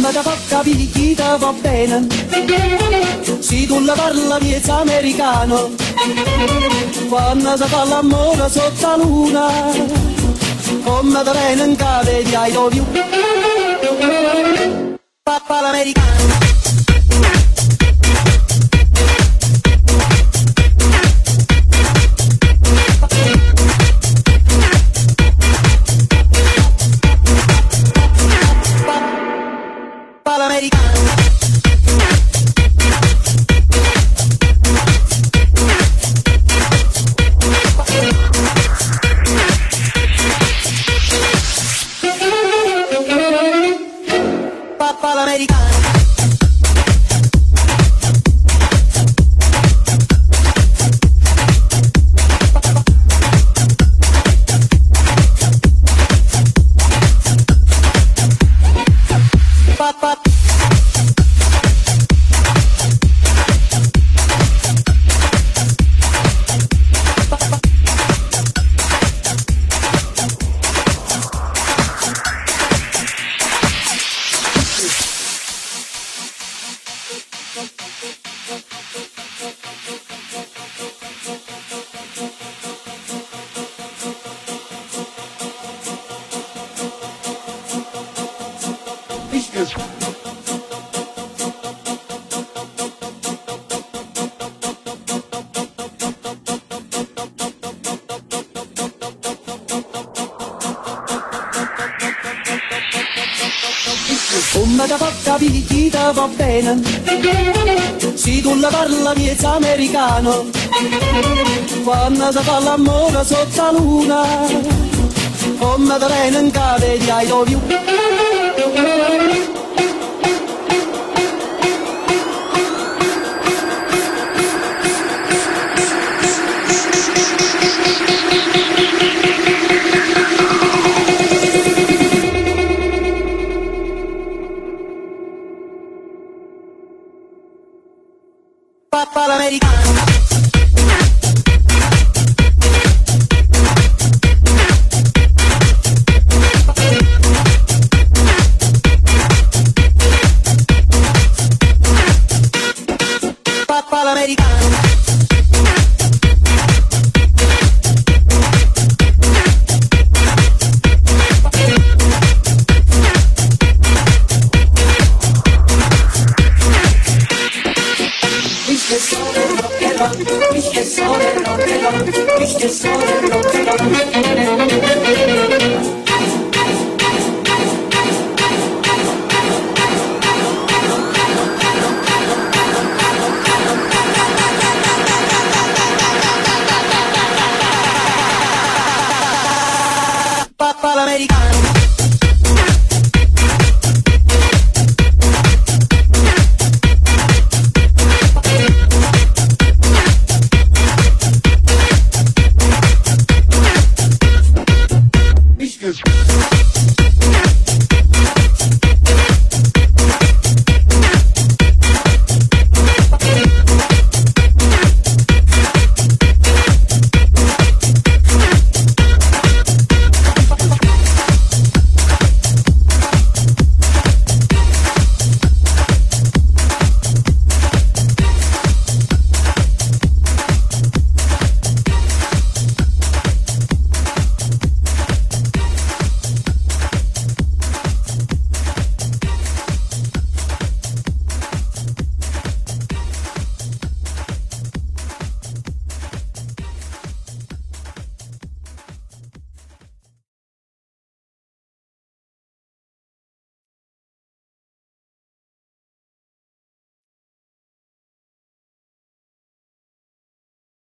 Come te fa capire chi te va bene? Se tu la parla miezza americano, quando si fa l'amore sotto la luna, come te viene in cave di I love you. Papà l'americano. Papà l'americano. Papà. Come te fa capire chi te va bene? Se tu la parla miezza americano, quando si fa l'amore sotto la luna, come te viene in cave di I love you. Papà l'americano.